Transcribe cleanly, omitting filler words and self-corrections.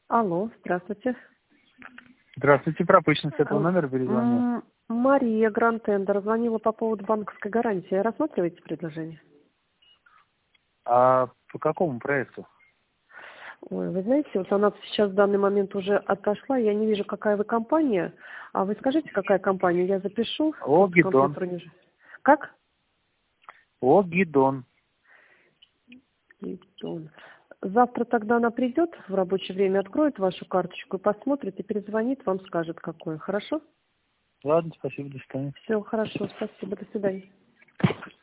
Алло, здравствуйте. Здравствуйте, пропущен с этого номера перезвонил. Мария Гранд Тендер звонила по поводу банковской гарантии. Рассматриваете предложение? А по какому проекту? Ой, вы знаете, вот она сейчас в данный момент уже отошла. Я не вижу, какая вы компания. А вы скажите, какая компания? Я запишу. Огидон. Как? Огидон. Гидон. Завтра тогда она придет в рабочее время, откроет вашу карточку и посмотрит, и перезвонит, вам скажет, какое. Хорошо? Ладно, спасибо, до свидания. Все, хорошо, спасибо, до свидания.